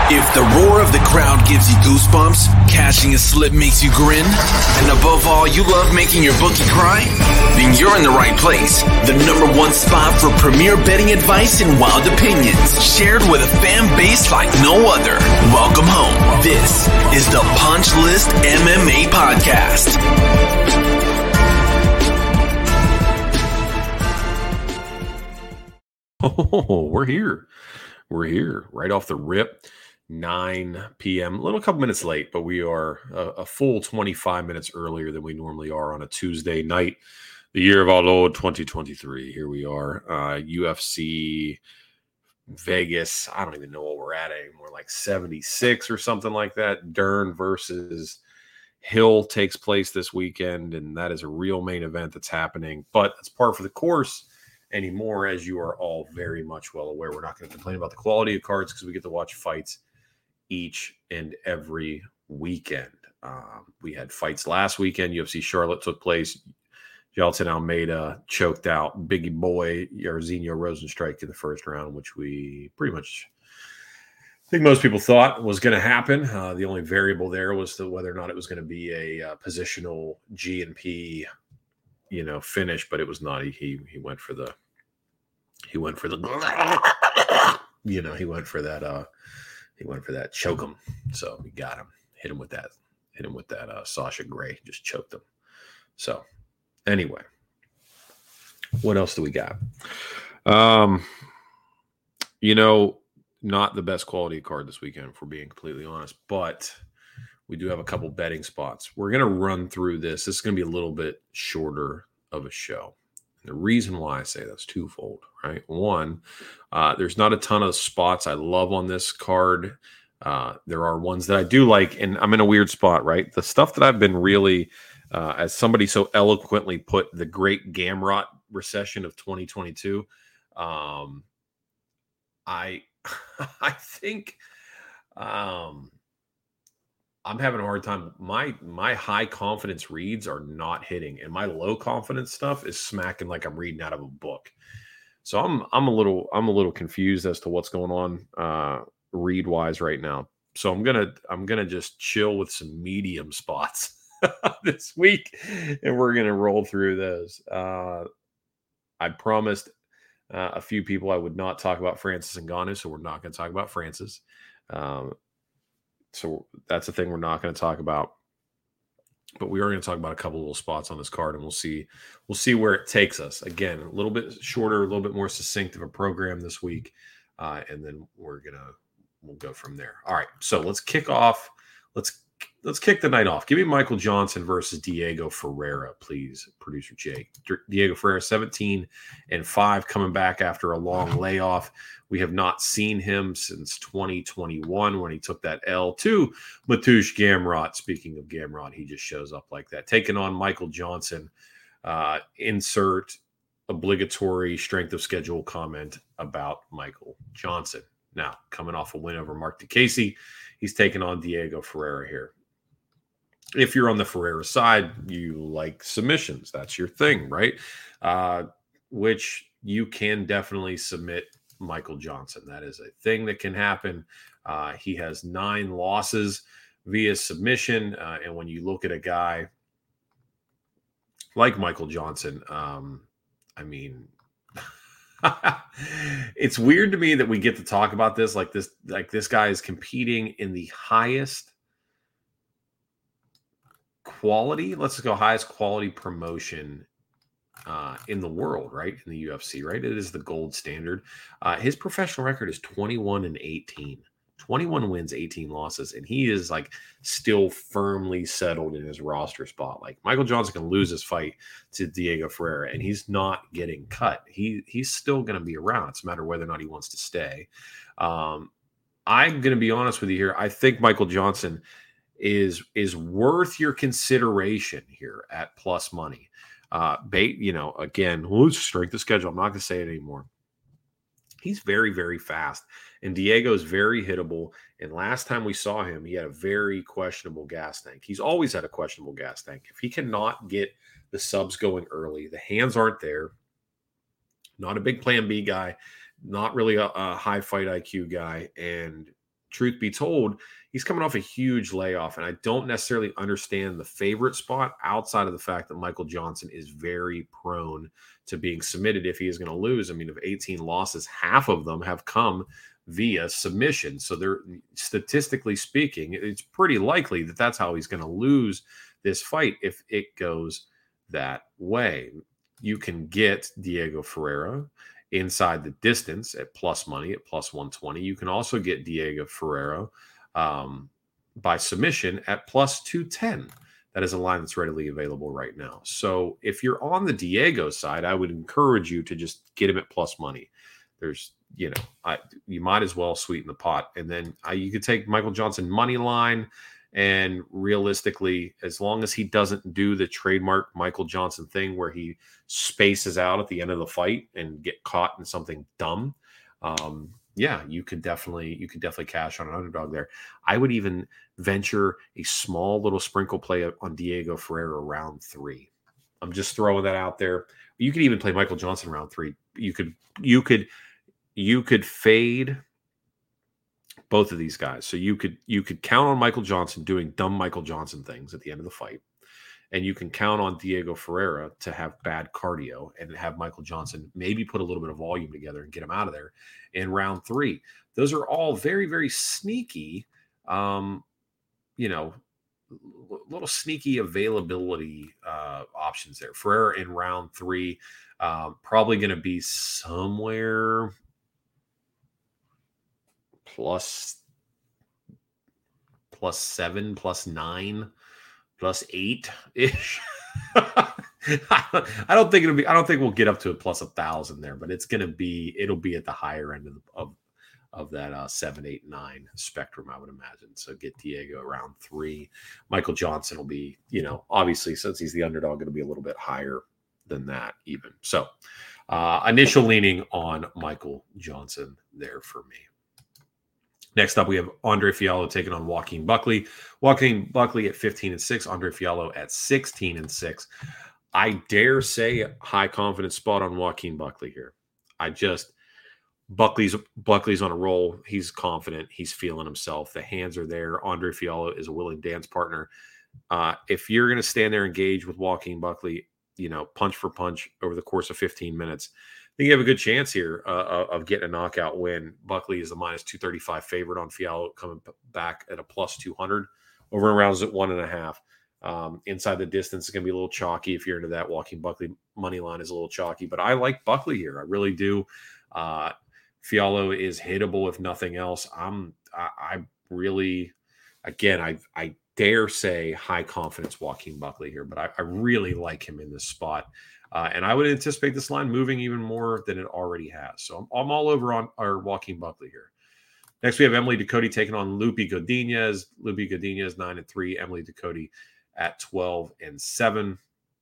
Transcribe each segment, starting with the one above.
If the roar of the crowd gives you goosebumps, cashing a slip makes you grin, and above all, you love making your bookie cry, then you're in the right place. The number one spot for premier betting advice and wild opinions, shared with a fan base like no other. Welcome home. This is the Punch List MMA Podcast. Oh, we're here. We're here right off the rip. 9 p.m. A couple minutes late, but we are a full 25 minutes earlier than we normally are on a Tuesday night. The year of our Lord 2023. Here we are. UFC Vegas. I don't even know what we're at anymore. Like 76 or something like that. Dern versus Hill takes place this weekend, and that is a real main event that's happening. But it's par for the course anymore, as you are all very much well aware. We're not going to complain about the quality of cards because we get to watch fights each and every weekend. We had fights last weekend. UFC Charlotte took place. Jailton Almeida choked out Biggie Boy Jairzinho Rozenstruik in the first round, which we pretty much think most people thought was going to happen. The only variable there was whether or not it was going to be a positional G&P, finish, but it was not. He went for the he went for that choke him. So we got him, hit him with that Sasha Grey, just choked him. So anyway, what else do we got? Not the best quality card this weekend, if we're being completely honest, but we do have a couple betting spots. We're going to run through this. This is going to be a little bit shorter of a show. The reason why I say that's twofold, right? One, there's not a ton of spots I love on this card. There are ones that I do like, and I'm in a weird spot, right? The stuff that I've been really, as somebody so eloquently put, the great Gamrot recession of 2022, I think I'm having a hard time. My high confidence reads are not hitting, and my low confidence stuff is smacking like I'm reading out of a book. So I'm a little confused as to what's going on read wise right now. So I'm gonna just chill with some medium spots this week, and we're gonna roll through those. I promised a few people I would not talk about Francis Ngannou, so we're not going to talk about Francis. So that's the thing we're not going to talk about. But we are going to talk about a couple little spots on this card, and we'll see where it takes us. Again, a little bit shorter, a little bit more succinct of a program this week, and then we'll go from there. All right, so let's kick off. Let's kick the night off. Give me Michael Johnson versus Diego Ferreira, please, producer Jake. Diego Ferreira, 17-5, coming back after a long layoff. We have not seen him since 2021 when he took that L to Mateusz Gamrot. Speaking of Gamrot, he just shows up like that. Taking on Michael Johnson. Insert obligatory strength of schedule comment about Michael Johnson. Now, coming off a win over Mark DeCasey, he's taking on Diego Ferreira here. If you're on the Ferreira side, you like submissions. That's your thing, right? Which you can definitely submit Michael Johnson. That is a thing that can happen. He has 9 losses via submission. And when you look at a guy like Michael Johnson, it's weird to me that we get to talk about this. Like this guy is competing in the highest quality. Let's go highest quality promotion in the world, right? In the UFC, right? It is the gold standard. His professional record is 21-18. 21 wins, 18 losses, and he is like still firmly settled in his roster spot. Like Michael Johnson can lose his fight to Diego Ferreira, and he's not getting cut. He's still going to be around. It's a matter of whether or not he wants to stay. I'm going to be honest with you here. I think Michael Johnson is worth your consideration here at plus money. Again, who's strength of schedule? I'm not going to say it anymore. He's very, very fast, and Diego's very hittable. And last time we saw him, he had a very questionable gas tank. He's always had a questionable gas tank. If he cannot get the subs going early, the hands aren't there. Not a big plan B guy, not really a high fight IQ guy, and truth be told, he's coming off a huge layoff, and I don't necessarily understand the favorite spot outside of the fact that Michael Johnson is very prone to being submitted if he is going to lose. I mean, of 18 losses, half of them have come via submission. So they're statistically speaking, it's pretty likely that that's how he's going to lose this fight if it goes that way. You can get Diego Ferreira inside the distance at plus money at plus 120. You can also get Diego Ferreira by submission at plus 210. That is a line that's readily available right now. So if you're on the Diego side, I would encourage you to just get him at plus money. There's, you might as well sweeten the pot. And then you could take Michael Johnson money line. And realistically, as long as he doesn't do the trademark Michael Johnson thing where he spaces out at the end of the fight and get caught in something dumb, you could definitely cash on an underdog there. I would even venture a small little sprinkle play on Diego Ferreira round 3. I'm just throwing that out there. You could even play Michael Johnson round 3. You could fade both of these guys. So you could count on Michael Johnson doing dumb Michael Johnson things at the end of the fight. And you can count on Diego Ferreira to have bad cardio and have Michael Johnson maybe put a little bit of volume together and get him out of there in round 3. Those are all very, very sneaky, little sneaky availability options there. Ferreira in round 3, probably going to be somewhere plus 7, plus 9, plus 8 ish. I don't think we'll get up to a plus 1,000 there, but it'll be at the higher end of that 7, 8, 9 spectrum, I would imagine. So get Diego around 3. Michael Johnson will be, obviously since he's the underdog, it'll be a little bit higher than that even. So initial leaning on Michael Johnson there for me. Next up, we have Andre Fialho taking on Joaquin Buckley. Joaquin Buckley at 15-6, Andre Fialho at 16-6. I dare say high confidence spot on Joaquin Buckley here. Buckley's on a roll. He's confident. He's feeling himself. The hands are there. Andre Fialho is a willing dance partner. If you're going to stand there and engage with Joaquin Buckley, punch for punch over the course of 15 minutes, I think you have a good chance here of getting a knockout win. Buckley is the minus 235 favorite on Fialho, coming back at a plus 200. Over and rounds at 1.5. Inside the distance is going to be a little chalky if you're into that. Joaquin Buckley money line is a little chalky, but I like Buckley here. I really do. Fialho is hittable if nothing else. I really, again, I dare say high confidence Joaquin Buckley here, but I really like him in this spot. And I would anticipate this line moving even more than it already has. So I'm all over on our Joaquin Buckley here. Next, we have Emily Ducote taking on Lupi Godinez. Lupi Godinez 9-3. Emily Ducote at 12-7.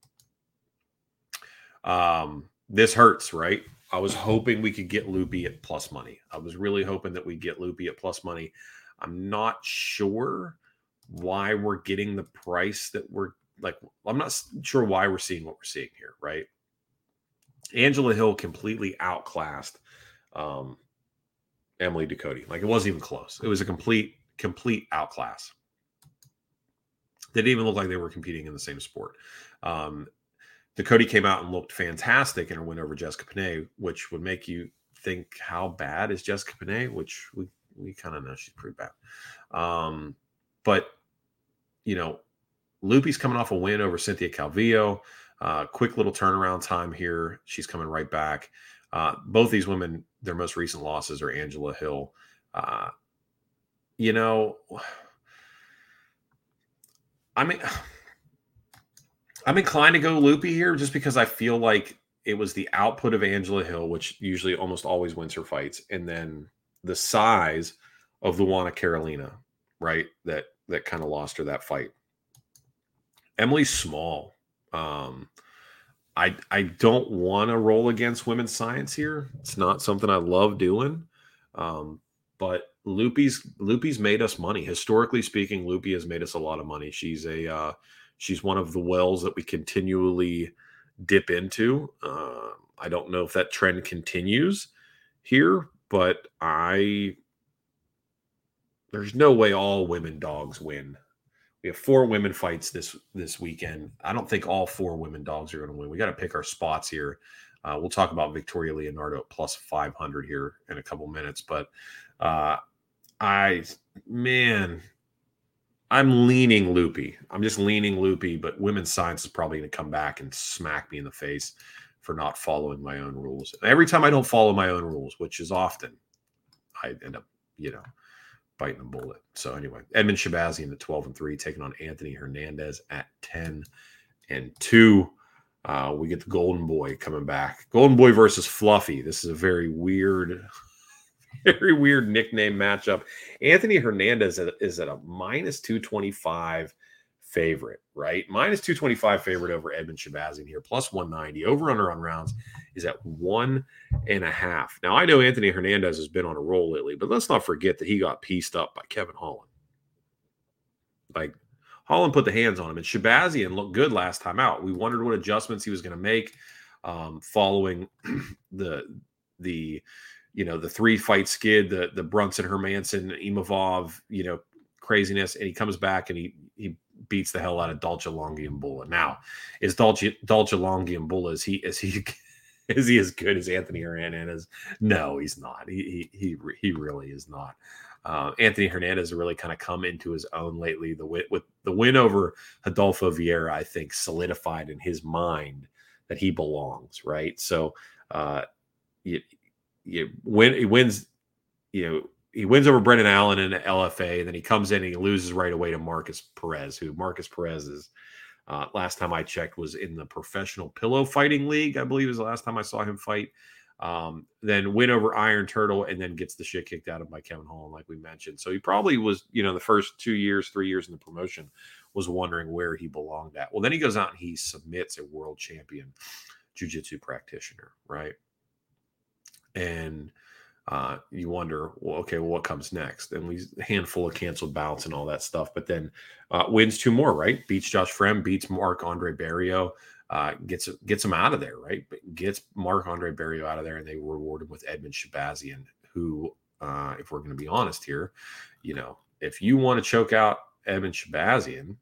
This hurts, right? I was hoping we could get Lupi at plus money. I was really hoping that we'd get Lupi at plus money. I'm not sure why we're getting the price that I'm not sure why we're seeing what we're seeing here, right? Angela Hill completely outclassed Emily Ducote. It wasn't even close. It was a complete outclass. They didn't even look like they were competing in the same sport. Ducote came out and looked fantastic in her win over Jessica Penne, which would make you think, how bad is Jessica Penne? Which we kind of know she's pretty bad. But, Lupi's coming off a win over Cynthia Calvillo. Quick little turnaround time here. She's coming right back. Both these women, their most recent losses are Angela Hill. I'm inclined to go Lupi here just because I feel like it was the output of Angela Hill, which usually almost always wins her fights, and then the size of Luana Carolina, right? That kind of lost her that fight. Emily's small. I don't want to roll against women's science here. It's not something I love doing. But Lupi's made us money. Historically speaking, Lupi has made us a lot of money. She's one of the wells that we continually dip into. I don't know if that trend continues here, but I there's no way all women dogs win. We have 4 women fights this weekend. I don't think all 4 women dogs are going to win. We got to pick our spots here. We'll talk about Victoria Leonardo at plus 500 here in a couple minutes, but I'm leaning Loopy. I'm just leaning Loopy, but Women's Science is probably going to come back and smack me in the face for not following my own rules. And every time I don't follow my own rules, which is often, I end up, biting a bullet. So anyway, Edmund Shabazian at 12-3, taking on Anthony Hernandez at 10-2. We get the Golden Boy coming back. Golden Boy versus Fluffy. This is a very weird nickname matchup. Anthony Hernandez is at a minus 225 favorite, right? Minus 225 favorite over Edmund Shabazian here, plus 190. Over under on rounds is at 1.5. Now, I know Anthony Hernandez has been on a roll lately, but let's not forget that he got pieced up by Kevin Holland. Like, Holland put the hands on him, and Shabazian looked good last time out. We wondered what adjustments he was going to make following the 3-fight skid, the Brunson, Hermanson, Imavov, craziness, and he comes back and he beats the hell out of Dolce Longiambula. Now, is Dolce Longiambula is he as good as Anthony Hernandez? No, he's not. He really is not. Anthony Hernandez has really kind of come into his own lately. With the win over Adolfo Vieira, I think solidified in his mind that he belongs, right? So he wins over Brendan Allen in the LFA, and then he comes in and he loses right away to Marcus Perez, who Marcus Perez is, last time I checked, was in the Professional Pillow Fighting League, I believe is the last time I saw him fight. Then win over Iron Turtle, and then gets the shit kicked out of him by Kevin Holland, like we mentioned. So he probably was, the first 3 years in the promotion was wondering where he belonged at. Well, then he goes out and he submits a world champion jiu-jitsu practitioner, right? And you wonder, what comes next? And a handful of canceled bouts and all that stuff, but then wins 2 more, right? Beats Josh Frem, beats Marc-Andre Barrios, gets him out of there, right? But gets Marc-Andre Barrios out of there, and they reward him with Edmund Shabazian, who, if we're going to be honest here, if you want to choke out Edmund Shabazian,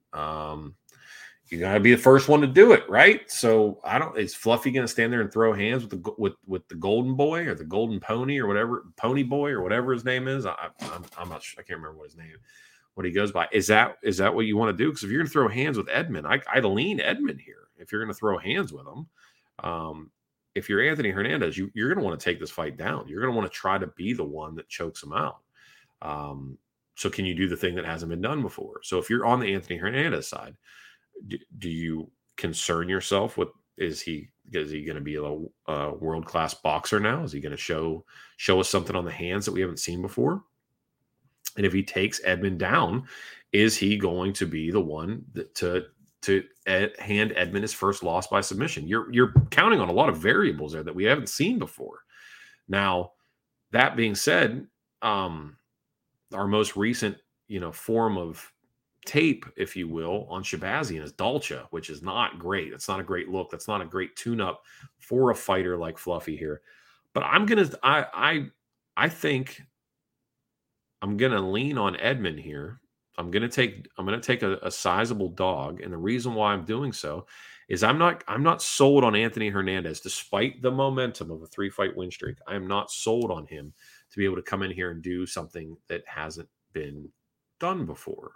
you got to be the first one to do it, right? So is Fluffy going to stand there and throw hands with the Golden Boy or the Golden Pony or whatever, Pony Boy or whatever his name is? I'm not sure. I can't remember what he goes by. Is that what you want to do? Because if you're going to throw hands with Edmund, I'd lean Edmund here. If you're going to throw hands with him, if you're Anthony Hernandez, you're going to want to take this fight down. You're going to want to try to be the one that chokes him out. So can you do the thing that hasn't been done before? So if you're on the Anthony Hernandez side, do you concern yourself with, is he going to be a world-class boxer now? Is he going to show us something on the hands that we haven't seen before? And if he takes Edmund down, is he going to be the one to hand Edmund his first loss by submission? You're counting on a lot of variables there that we haven't seen before. Now, that being said, our most recent form of tape, if you will, on Shabazian is Dolce, which is not great. It's not a great look. That's not a great tune-up for a fighter like Fluffy here. But I think I'm gonna lean on Edmund here. I'm gonna take a sizable dog, and the reason why I'm doing so is I'm not sold on Anthony Hernandez, despite the momentum of a 3-fight win streak. I am not sold on him to be able to come in here and do something that hasn't been done before.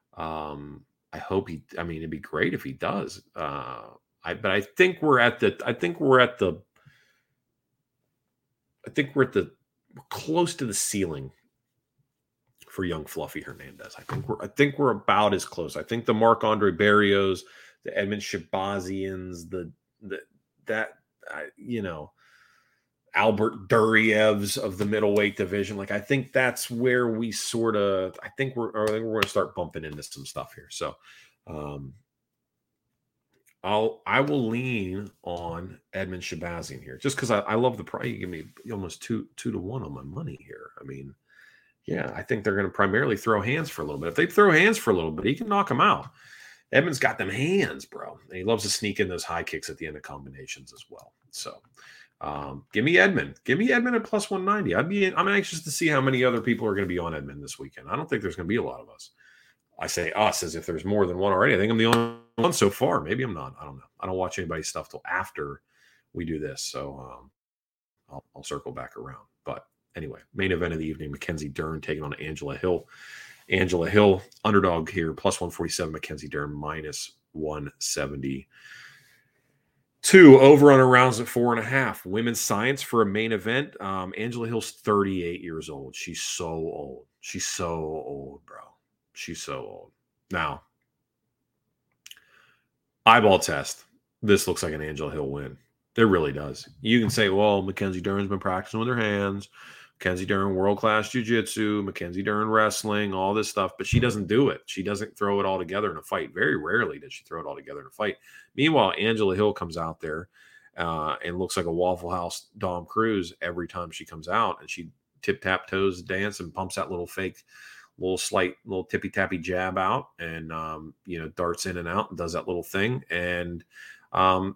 I hope it'd be great if he does. But I think we're close to the ceiling for young Fluffy Hernandez. I think we're about as close. I think the Marc-Andre Barrios, the Edmund Shabazians, Albert Durievs of the middleweight division. I think that's where we I think we're going to start bumping into some stuff here. So, I will lean on Edmund Shabazian here, just because I love the price. You give me almost 2-1 on my money here. I mean, yeah, I think they're going to primarily throw hands for a little bit. If they throw hands for a little bit, he can knock them out. Edmund's got them hands, bro. And he loves to sneak in those high kicks at the end of combinations as well. So, Give me Edmond. Give me Edmond at plus 190. I'm anxious to see how many other people are going to be on Edmond this weekend. I don't think there's going to be a lot of us. I say us as if there's more than one already. I think I'm the only one so far. Maybe I'm not. I don't know. I don't watch anybody's stuff till after we do this. So I'll circle back around. But anyway, main event of the evening, Mackenzie Dern taking on Angela Hill. Angela Hill, underdog here, plus 147. Mackenzie Dern, minus 170. 2 over on rounds at 4.5. Women's science for a main event. Angela Hill's 38 years old. She's so old. She's so old, bro. She's so old. Now, eyeball test. This looks like an Angela Hill win. It really does. You can say, well, Mackenzie Dern's been practicing with her hands. Mackenzie Dern, world-class jiu-jitsu. Mackenzie Dern, wrestling, all this stuff. But she doesn't do it. She doesn't throw it all together in a fight. Very rarely does she throw it all together in a fight. Meanwhile, Angela Hill comes out there and looks like a Waffle House Dom Cruz every time she comes out. And she tip-tap-toes dance and pumps that little fake little tippy-tappy jab out and, darts in and out and does that little thing. And, I'm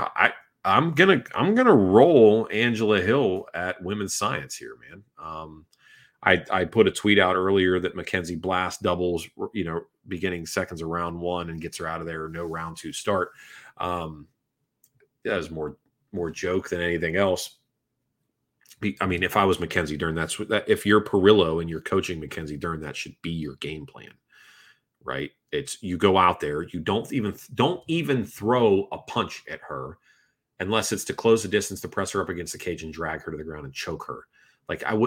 gonna roll Angela Hill at women's science here, man. I put a tweet out earlier that Mackenzie Blast doubles, beginning seconds of round 1 and gets her out of there. No round 2 start. That was more joke than anything else. I mean, if I was Mackenzie Dern, if you're Perillo and you're coaching Mackenzie Dern, that should be your game plan, right? It's you go out there, you don't even throw a punch at her unless it's to close the distance, to press her up against the cage and drag her to the ground and choke her. Like I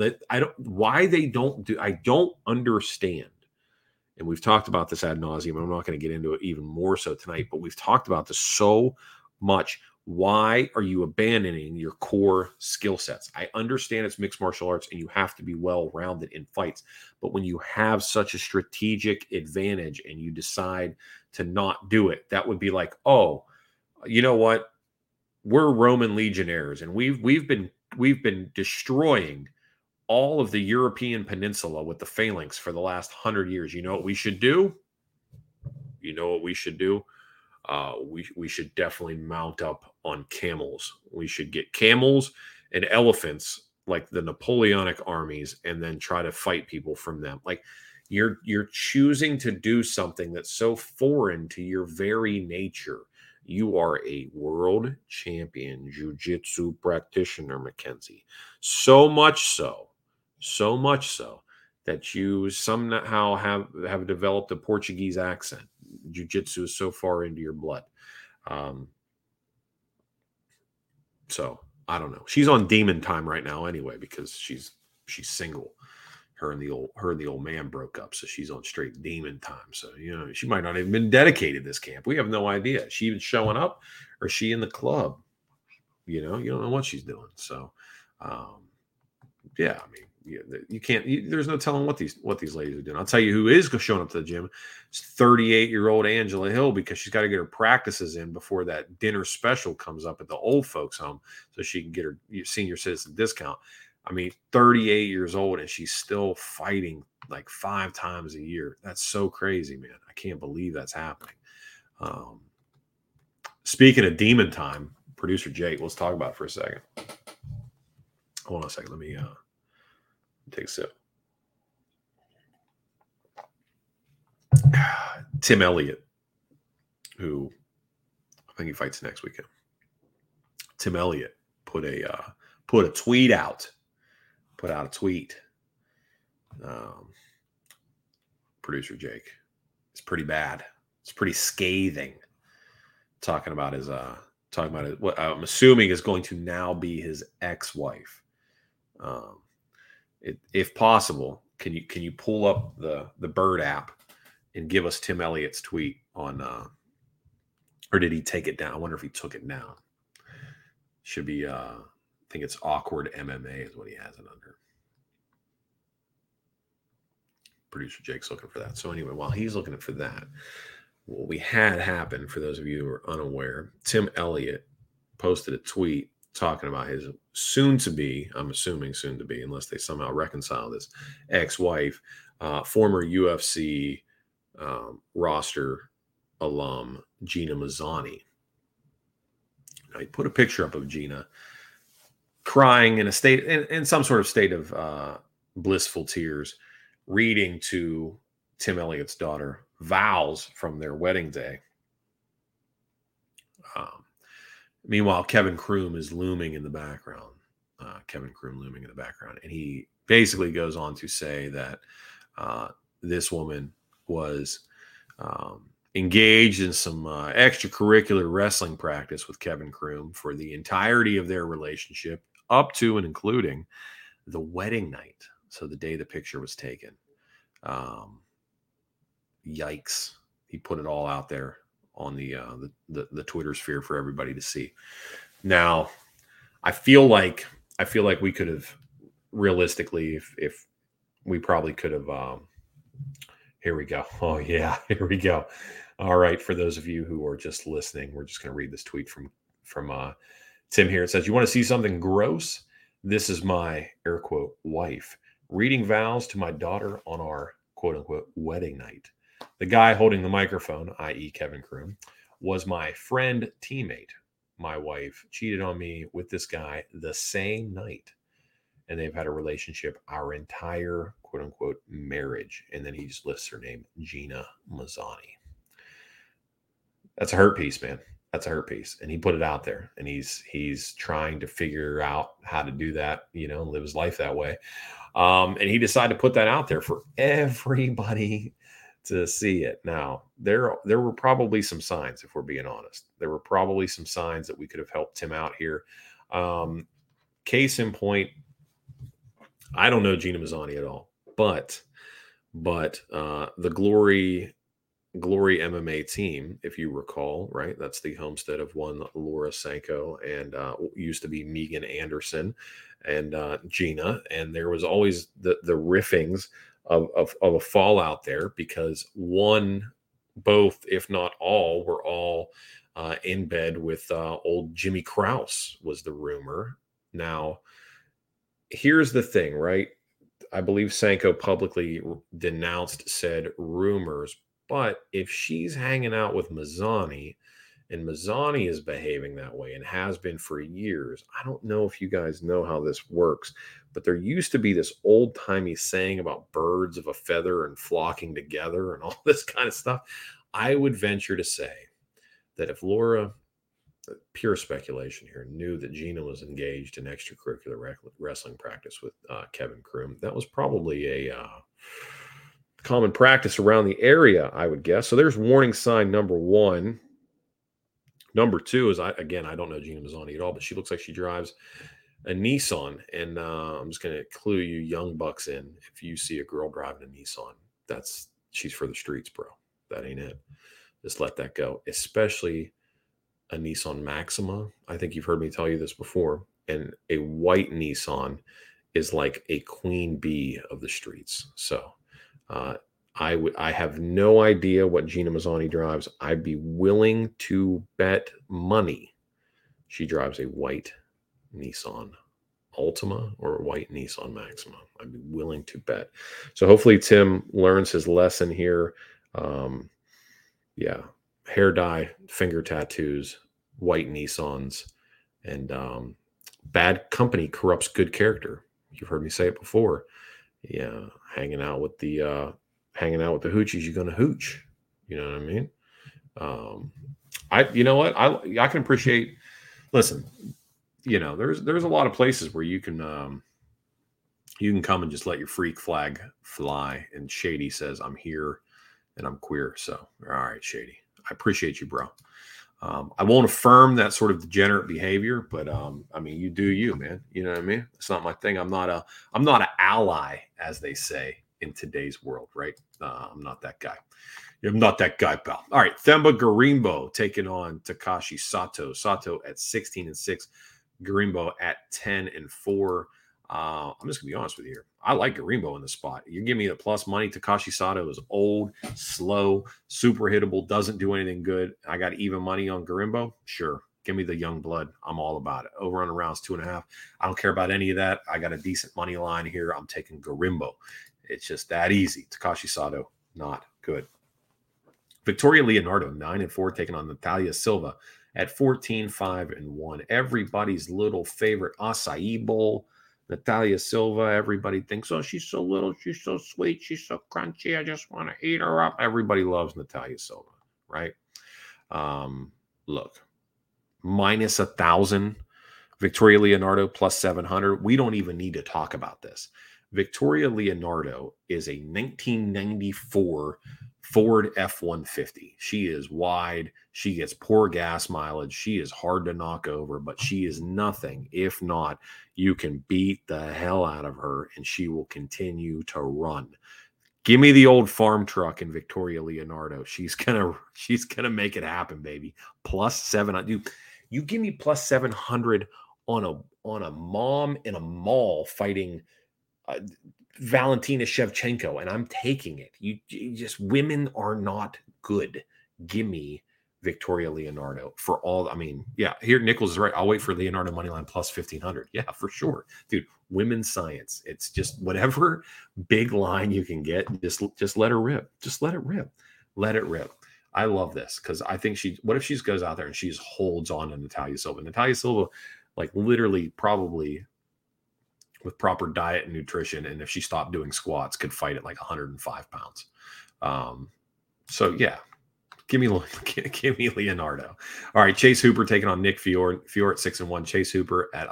don't understand. And we've talked about this ad nauseum. I'm not going to get into it even more so tonight, but we've talked about this so much. Why are you abandoning your core skill sets? I understand it's mixed martial arts and you have to be well-rounded in fights. But when you have such a strategic advantage and you decide to not do it, that would be like, oh, you know what? We're Roman legionnaires and we've been destroying all of the European peninsula with the phalanx for the last 100 years. You know what we should do? We should definitely mount up on camels. We should get camels and elephants like the Napoleonic armies and then try to fight people from them. Like you're choosing to do something that's so foreign to your very nature. You are a world champion jiu-jitsu practitioner, Mackenzie. So much so that you somehow have developed a Portuguese accent. Jiu-jitsu is so far into your blood. So I don't know. She's on demon time right now anyway, because she's single. Her and the old man broke up, so she's on straight demon time. So she might not have been dedicated this camp. We have no idea. Is she even showing up, or is she in the club? You don't know what she's doing. So, yeah, I mean, you can't. There's no telling what these ladies are doing. I'll tell you who is showing up to the gym. It's 38-year-old Angela Hill, because she's got to get her practices in before that dinner special comes up at the old folks' home, so she can get her senior citizen discount. I mean, 38 years old, and she's still fighting like 5 times a year. That's so crazy, man. I can't believe that's happening. Speaking of demon time, producer Jake, let's talk about it for a second. Hold on a second. Let me take a sip. Tim Elliott, who I think he fights next weekend. Tim Elliott put a tweet out. Put out a tweet. Producer Jake. It's pretty bad. It's pretty scathing. Talking about what I'm assuming is going to now be his ex-wife. If possible, can you pull up the Bird app and give us Tim Elliott's tweet on, or did he take it down? I wonder if he took it down. Should be, I think it's Awkward MMA is what he has it under. Producer Jake's looking for that. So anyway, while he's looking for that, what we had happen, for those of you who are unaware, Tim Elliott posted a tweet talking about his soon-to-be, I'm assuming soon-to-be, unless they somehow reconcile this, ex-wife, former UFC roster alum, Gina Mazzani. Now, he put a picture up of Gina crying in a state, in some sort of state of blissful tears, reading to Tim Elliott's daughter vows from their wedding day. Meanwhile, Kevin Croom is looming in the background. And he basically goes on to say that this woman was engaged in some extracurricular wrestling practice with Kevin Croom for the entirety of their relationship, up to and including the wedding night. So the day the picture was taken. Yikes. He put it all out there on the Twitter sphere for everybody to see. Now, I feel like we could have realistically, if we probably could have. Here we go. Oh yeah, here we go. All right, for those of you who are just listening, we're just going to read this tweet from Tim here. It says, "You want to see something gross? This is my air quote wife reading vows to my daughter on our quote unquote wedding night. The guy holding the microphone, i.e. Kevin Croom, was my friend teammate. My wife cheated on me with this guy the same night, and they've had a relationship our entire quote unquote marriage." And then he just lists her name, Gina Mazzani. That's a hurt piece, man. That's a hurt piece. And he put it out there, and he's trying to figure out how to do that, and live his life that way. And he decided to put that out there for everybody to see it. Now, there were probably some signs, if we're being honest. There were probably some signs that we could have helped him out here. Case in point, I don't know Gina Mazzani at all, but the Glory MMA team, if you recall, right? That's the homestead of one Laura Sanko and used to be Megan Anderson and Gina. And there was always the riffings of a fallout there because both, if not all, were all in bed with old Jimmy Krause, was the rumor. Now, here's the thing, right? I believe Sanko publicly denounced said rumors, but if she's hanging out with Mazzani and Mazzani is behaving that way and has been for years, I don't know if you guys know how this works, but there used to be this old-timey saying about birds of a feather and flocking together and all this kind of stuff. I would venture to say that if Laura, pure speculation here, knew that Gina was engaged in extracurricular wrestling practice with Kevin Croom, that was probably a common practice around the area, I would guess. So there's warning sign number one. Number two is, I don't know Gina Mazzani at all, but she looks like she drives a Nissan. And I'm just going to clue you young bucks in. If you see a girl driving a Nissan, she's for the streets, bro. That ain't it. Just let that go. Especially a Nissan Maxima. I think you've heard me tell you this before. And a white Nissan is like a queen bee of the streets. So I have no idea what Gina Mazzani drives. I'd be willing to bet money she drives a white Nissan Altima or a white Nissan Maxima. I'd be willing to bet. So hopefully Tim learns his lesson here. Hair dye, finger tattoos, white Nissans, and bad company corrupts good character. You've heard me say it before. Yeah, hanging out with the hoochies, you're gonna hooch. You know what I mean? I can appreciate. Listen, there's a lot of places where you can come and just let your freak flag fly. And Shady says, "I'm here and I'm queer." So, all right, Shady, I appreciate you, bro. I won't affirm that sort of degenerate behavior, but you do you, man. You know what I mean? It's not my thing. I'm not an ally, as they say in today's world, right? I'm not that guy. I'm not that guy, pal. All right, Themba Garimbo taking on Takashi Sato. Sato at 16-6, Garimbo at 10-4. I'm just gonna be honest with you here. I like Garimbo in the spot. You give me the plus money. Takashi Sato is old, slow, super hittable, doesn't do anything good. I got even money on Garimbo. Sure, give me the young blood. I'm all about it. Over on the rounds 2.5. I don't care about any of that. I got a decent money line here. I'm taking Garimbo. It's just that easy. Takashi Sato, not good. Victoria Leonardo, 9-4, taking on Natalia Silva at 14-5-1. Everybody's little favorite acai bowl. Natalia Silva, everybody thinks, oh, she's so little, she's so sweet, she's so crunchy, I just want to eat her up. Everybody loves Natalia Silva, right? Look, minus 1,000. Victoria Leonardo plus 700. We don't even need to talk about this. Victoria Leonardo is a 1994 Ford F-150. She is wide. She gets poor gas mileage. She is hard to knock over, but she is nothing. If not, you can beat the hell out of her and she will continue to run. Give me the old farm truck in Victoria Leonardo. She's gonna make it happen, baby. Plus 700. You give me plus 700 on a mom in a mall fighting Valentina Shevchenko, and I'm taking it. You just, women are not good. Give me Victoria Leonardo for all. I mean, yeah, here Nichols is right. I'll wait for Leonardo moneyline plus 1,500. Yeah, for sure, dude. Women's science. It's just whatever big line you can get. Just let her rip. Just let it rip. Let it rip. I love this because I think what if she goes out there and she holds on to Natalia Silva? Natalia Silva, like literally, probably with proper diet and nutrition, and if she stopped doing squats, could fight at like 105 pounds. So yeah, give me Leonardo. All right, Chase Hooper taking on Nick Fiore. Fiore at 6-1. Chase Hooper at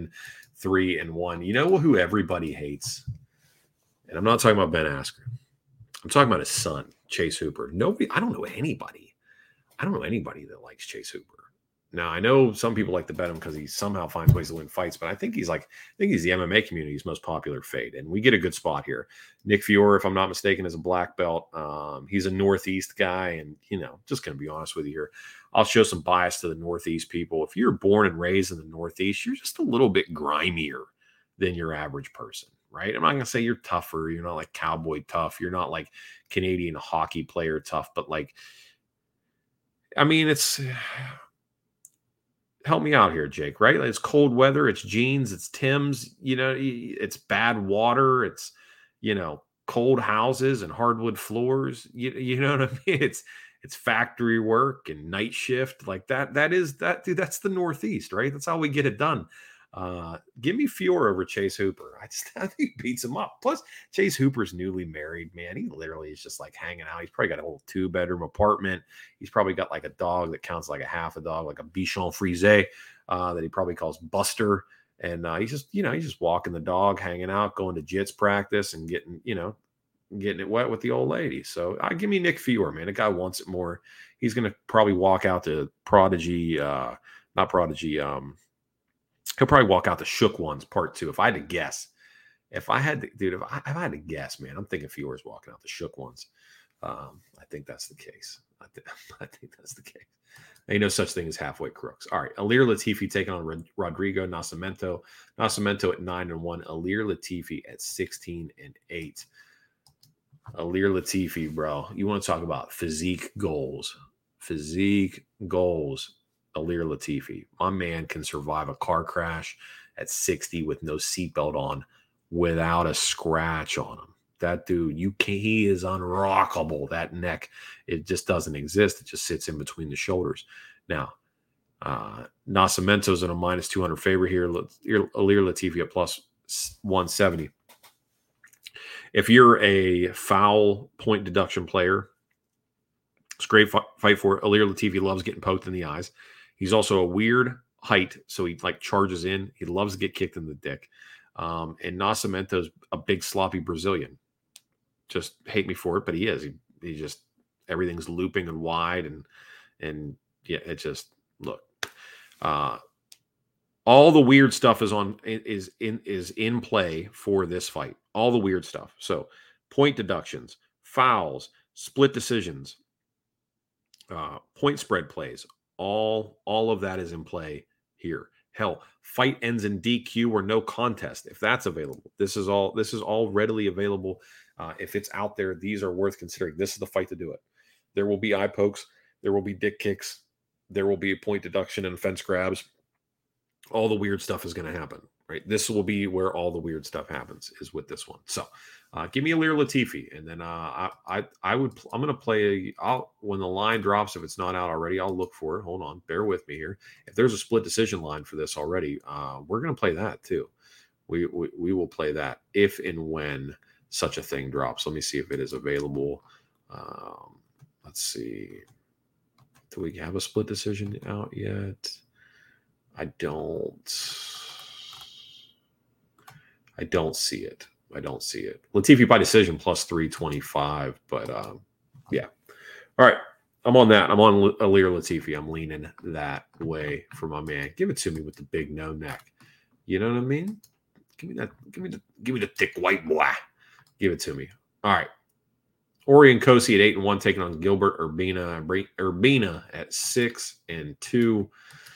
11-3-1. You know who everybody hates? And I'm not talking about Ben Askren. I'm talking about his son, Chase Hooper. Nobody. I don't know anybody that likes Chase Hooper. Now, I know some people like to bet him because he somehow finds ways to win fights, but I think he's the MMA community's most popular fade, and we get a good spot here. Nick Fiore, if I'm not mistaken, is a black belt. He's a Northeast guy, and just going to be honest with you here, I'll show some bias to the Northeast people. If you're born and raised in the Northeast, you're just a little bit grimier than your average person, right? I'm not going to say you're tougher. You're not like cowboy tough. You're not like Canadian hockey player tough, but it's. Help me out here, Jake, right? It's cold weather, it's jeans, it's Tim's, it's bad water, it's, cold houses and hardwood floors. You know what I mean? It's factory work and night shift like that. Dude, that's the Northeast, right? That's how we get it done. Give me Fiore over Chase Hooper. I think he beats him up. Plus, Chase Hooper's newly married, man. He literally is just like hanging out. He's probably got a whole 2-bedroom apartment. He's probably got like a dog that counts like a half a dog, like a Bichon Frise, that he probably calls Buster. And he's just walking the dog, hanging out, going to jits practice and getting it wet with the old lady. So give me Nick Fiore, man. The guy wants it more. He's going to probably walk out to Prodigy, not Prodigy, he'll probably walk out the Shook Ones Part 2. If I had to guess, if I had to guess, man, I'm thinking Fiore's walking out the Shook Ones. I think that's the case. I think that's the case. Ain't no such thing as halfway crooks. All right, Ilir Latifi taking on Rodrigo Nascimento. Nascimento at 9-1. Ilir Latifi at 16-8. Ilir Latifi, bro. You want to talk about physique goals? Physique goals. Ilir Latifi. My man can survive a car crash at 60 with no seatbelt on without a scratch on him. That dude, he is unrockable. That neck, it just doesn't exist. It just sits in between the shoulders. Now, Nascimento's in a minus 200 favorite here. Ilir Latifi at plus 170. If you're a foul point deduction player, it's a great fight for it. Ilir Latifi loves getting poked in the eyes. He's also a weird height, so he charges in. He loves to get kicked in the dick. And Nascimento's a big sloppy Brazilian. Just hate me for it, but he is. He just, everything's looping and wide and yeah, it just, look. All the weird stuff is in play for this fight. All the weird stuff. So point deductions, fouls, split decisions, point spread plays. All of that is in play here. Hell, fight ends in DQ or no contest if that's available. This is all readily available. If it's out there, these are worth considering. This is the fight to do it. There will be eye pokes. There will be dick kicks. There will be a point deduction and fence grabs. All the weird stuff is going to happen. right? This will be where all the weird stuff happens, is with this one. So give me Ilir Latifi, and then I'm going to play. When the line drops, if it's not out already, I'll look for it. Hold on, bear with me here. If there's a split decision line for this already, we're going to play that too. We will play that if and when such a thing drops. Let me see if it is available. Let's see. Do we have a split decision out yet? I don't see it. Latifi by decision plus 325. But yeah. All right. I'm on that. I'm on Ilir Latifi. I'm leaning that way for my man. Give it to me with the big no neck. You know what I mean? Give me that. Give me the thick white boy. Give it to me. All right. Orion Kosi at 8-1, taking on Gilbert Urbina at 6-2.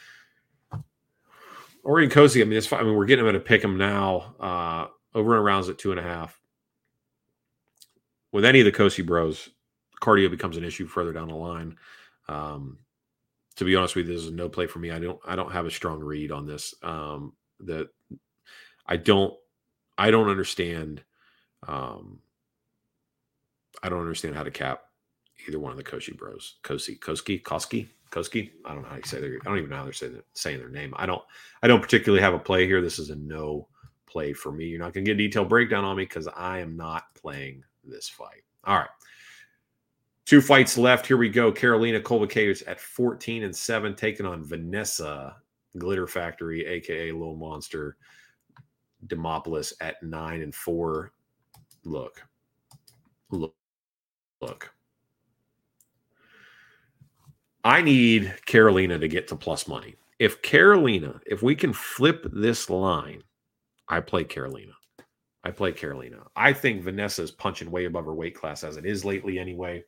Orion Kosi, I mean, it's fine. I mean, we're getting him at a pick 'em now. Over and arounds at 2.5. With any of the Kosi bros, cardio becomes an issue further down the line. To be honest with you, this is a no play for me. I don't have a strong read on this. That I don't understand. I don't understand how to cap either one of the Kosi bros. Koski. I don't know how you say I don't even know how they're saying their name. I don't particularly have a play here. This is a no play for me. You're not going to get a detailed breakdown on me because I am not playing this fight. All right. 2 fights left. Here we go. Karolina Kowalkiewicz at 14-7, taking on Vanessa Glitter Factory, aka Little Monster Demopoulos at 9-4. Look. I need Karolina to get to plus money. If we can flip this line, I play Karolina. I think Vanessa is punching way above her weight class as it is lately anyway.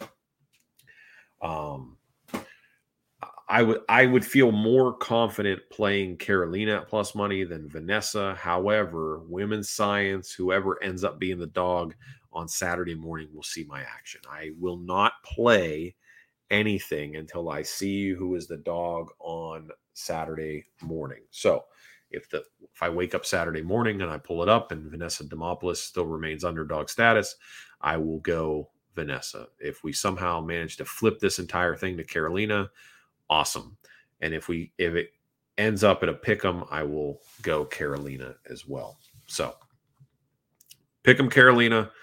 I would feel more confident playing Karolina at plus money than Vanessa. However, women's science, whoever ends up being the dog on Saturday morning will see my action. I will not play anything until I see who is the dog on Saturday morning. So if I wake up Saturday morning and I pull it up and Vanessa Demopoulos still remains underdog status, I will go Vanessa. If we somehow manage to flip this entire thing to Karolina, awesome. And if it ends up at a pick'em, I will go Karolina as well. So pick'em Karolina.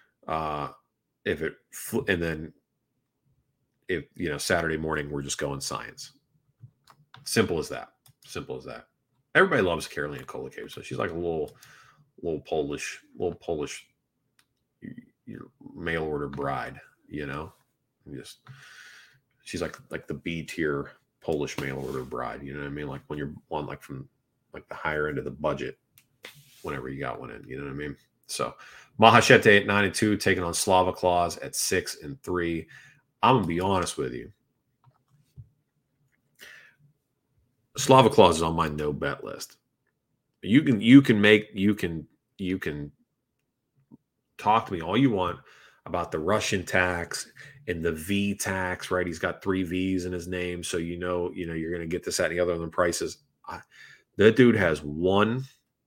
If Saturday morning we're just going science. Simple as that. Everybody loves Karolina Kowalkiewicz. So she's like a little Polish mail order bride, she's like the B tier Polish mail order bride. You know what I mean? Like when you're on like from like the higher end of the budget, whenever you got one in, you know what I mean? So Mahashete at 9-2, taking on Slava Claus at 6-3. I'm gonna be honest with you. Slava Claus is on my no bet list. You can talk to me all you want about the Russian tax and the V tax, right? He's got 3 V's in his name, so you're going to get this, that, and the other on the prices. That dude has one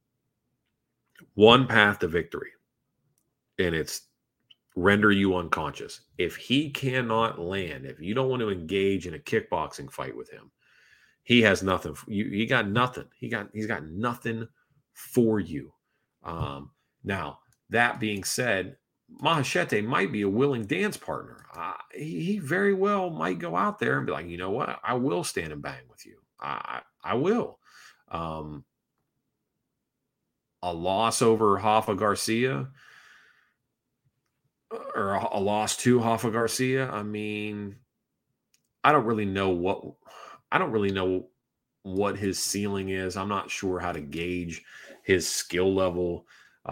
path to victory, and it's render you unconscious. If he cannot land, if you don't want to engage in a kickboxing fight with him, he has nothing. He got nothing. He's got nothing for you. Now, that being said, Mahashete might be a willing dance partner. He very well might go out there and be like, you know what? I will stand and bang with you. I will. A loss over Hoffa Garcia or a loss to Hoffa Garcia. I mean, I don't really know what his ceiling is. I'm not sure how to gauge his skill level.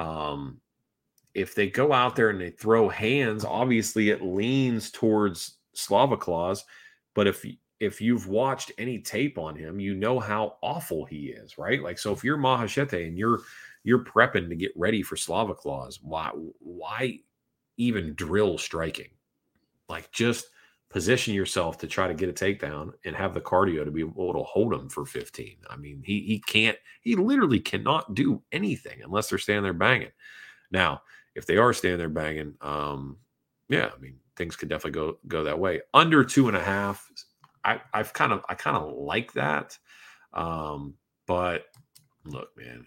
If they go out there and they throw hands, obviously it leans towards Slava Claus. But if you've watched any tape on him, you know how awful he is, right? Like, so if you're Mahashete and you're prepping to get ready for Slava Claus, why even drill striking? Like, just position yourself to try to get a takedown and have the cardio to be able to hold him for 15. I mean, he literally cannot do anything unless they're standing there banging. Now, if they are standing there banging, yeah, I mean, things could definitely go that way. Under 2.5, I kind of like that. But look, man,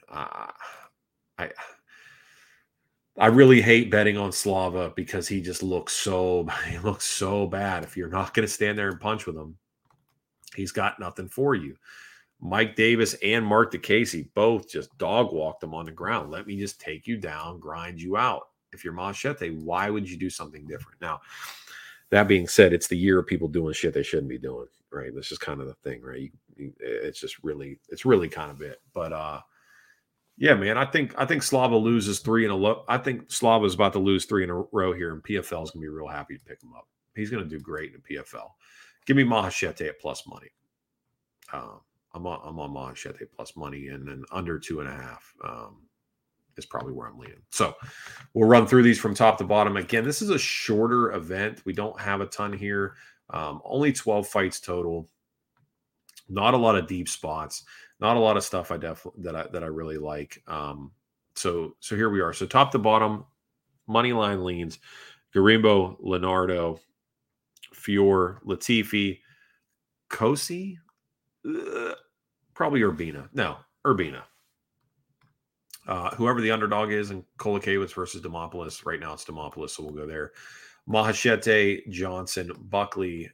I really hate betting on Slava because he just looks so bad. If you're not going to stand there and punch with him, he's got nothing for you. Mike Davis and Mark DeCasey both just dog walked him on the ground. Let me just take you down, grind you out. If you're Machete, why would you do something different? Now, that being said, it's the year of people doing shit they shouldn't be doing, right? This is kind of the thing, right? It's really kind of it. But yeah, man, I think Slava loses 3 in a row. I think Slava is about to lose 3 in a row here, and PFL is going to be real happy to pick him up. He's going to do great in PFL. Give me Mahachete at plus money. I'm on Mahachete plus money, and then under 2.5 is probably where I'm leaning. So we'll run through these from top to bottom. Again, this is a shorter event. We don't have a ton here. Only 12 fights total. Not a lot of deep spots. Not a lot of stuff that I really like. So here we are. So top to bottom, money line leans: Garimbo, Leonardo, Fior, Latifi, Kosi, probably Urbina. No, Urbina. Whoever the underdog is in Kolakewicz versus Demopoulos. Right now it's Demopoulos, so we'll go there. Mahachete, Johnson, Buckley.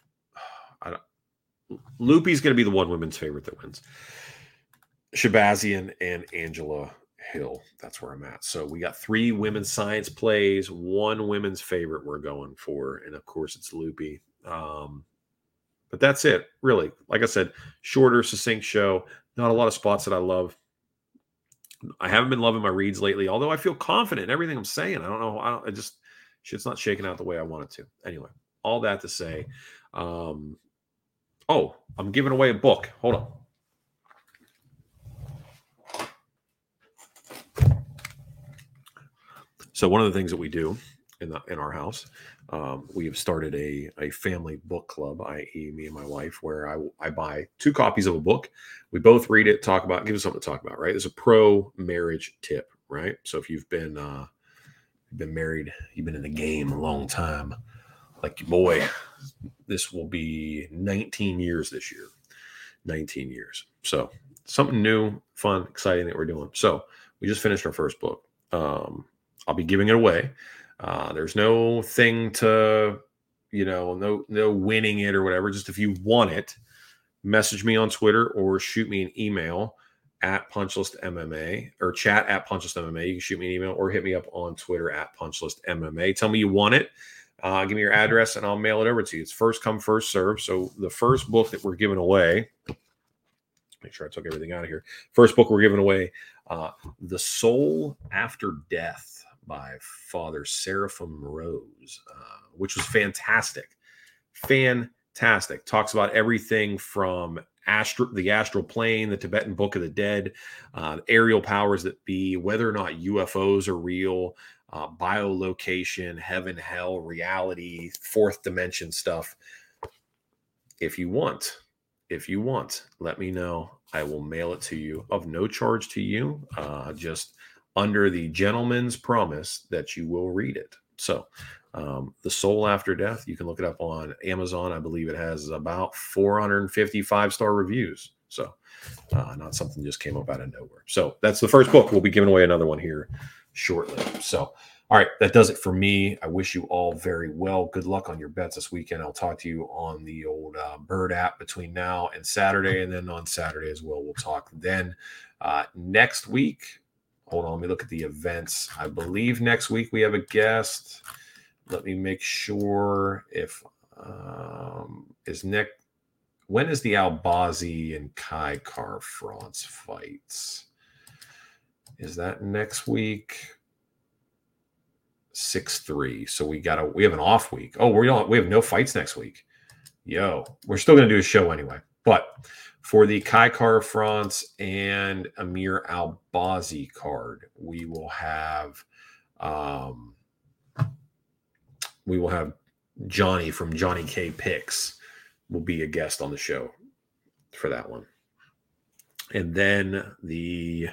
Loopy's going to be the one women's favorite that wins. Shabazian and Angela Hill. That's where I'm at. So we got 3 women's science plays, 1 women's favorite we're going for. And of course it's Loopy. But that's it, really. Like I said, shorter, succinct show. Not a lot of spots that I love. I haven't been loving my reads lately, although I feel confident in everything I'm saying. I don't know. Shit's not shaking out the way I want it to. Anyway, all that to say, I'm giving away a book. Hold on. So one of the things that we do in our house, we have started a family book club, i.e. me and my wife, where I buy 2 copies of a book. We both read it, talk about, give us something to talk about, right? There's a pro-marriage tip, right? So if you've been married, you've been in the game a long time, like your boy, this will be 19 years this year. 19 years. So something new, fun, exciting that we're doing. So we just finished our first book. I'll be giving it away. There's no thing to, no winning it or whatever. Just if you want it, message me on Twitter or shoot me an email at Punchlist MMA or chat at Punchlist MMA. You can shoot me an email or hit me up on Twitter at Punchlist MMA. Tell me you want it. Give me your address and I'll mail it over to you. It's first come, first serve. So the first book that we're giving away, make sure I took everything out of here. First book we're giving away, The Soul After Death by Father Seraphim Rose, which was fantastic. Fantastic. Talks about everything from the astral plane, the Tibetan Book of the Dead, aerial powers that be, whether or not UFOs are real, biolocation, heaven, hell, reality, fourth dimension stuff. If you want, let me know. I will mail it to you of no charge to you, just under the gentleman's promise that you will read it. So The Soul After Death, you can look it up on Amazon. I believe it has about 450 5-star reviews. So not something just came up out of nowhere. So that's the first book. We'll be giving away another one here shortly. So, all right, that does it for me. I wish you all very well. Good luck on your bets this weekend. I'll talk to you on the old Bird app between now and Saturday. And then on Saturday as well, we'll talk then. Next week, hold on, let me look at the events. I believe next week we have a guest. Let me make sure if is Nick. When is the Albazi and Kai Car-France fights? Is that next week? 6-3. So we have an off week. Oh, we have no fights next week. We're still gonna do a show anyway. But for the Kai Car-France and Amir Albazi card, we will have Johnny from Johnny K Picks will be a guest on the show for that one. And then the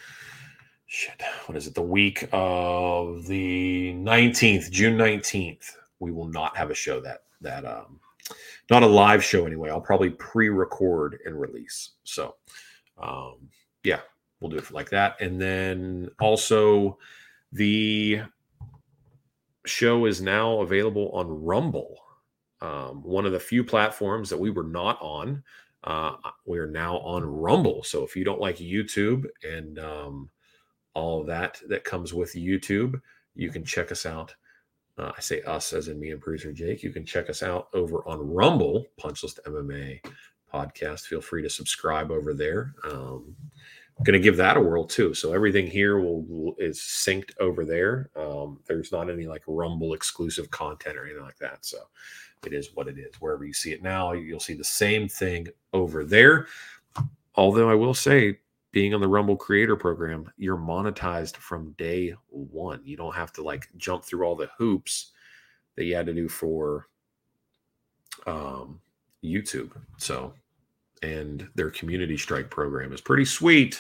week of the 19th, June 19th, we will not have a show not a live show anyway. I'll probably pre-record and release. So, yeah, we'll do it like that. And then also the show is now available on Rumble, one of the few platforms that we were not on. We're now on Rumble. So if you don't like YouTube and all of that comes with YouTube, you can check us out. I say us as in me and producer Jake. You can check us out over on Rumble, Punchlist MMA podcast. Feel free to subscribe over there. I'm going to give that a whirl too. So everything here is synced over there. There's not any like Rumble exclusive content or anything like that. So it is what it is. Wherever you see it now, you'll see the same thing over there. Although I will say, being on the Rumble Creator Program, you're monetized from day one. You don't have to like jump through all the hoops that you had to do for YouTube. So, and their Community Strike program is pretty sweet.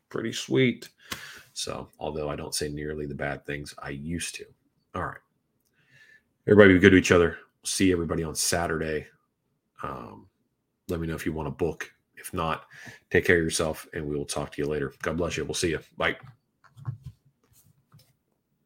So, although I don't say nearly the bad things I used to. All right. Everybody be good to each other. See everybody on Saturday. Let me know if you want to book. If not, take care of yourself, and we will talk to you later. God bless you. We'll see you. Bye.